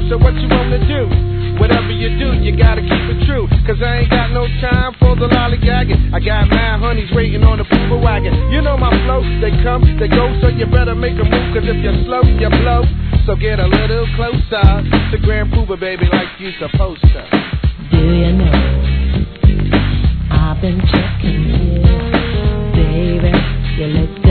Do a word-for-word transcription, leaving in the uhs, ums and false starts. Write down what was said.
so what you wanna do? Whatever you do, you gotta keep it true. Cause I ain't got no time for the lollygagging. I got mad honeys waiting on the pooper wagon. You know my flow, they come, they go, so you better make a move. Cause if you're slow, you blow. So get a little closer to Grand Pooper, baby, like you supposed to. Do you know, I've been checking you, baby, you look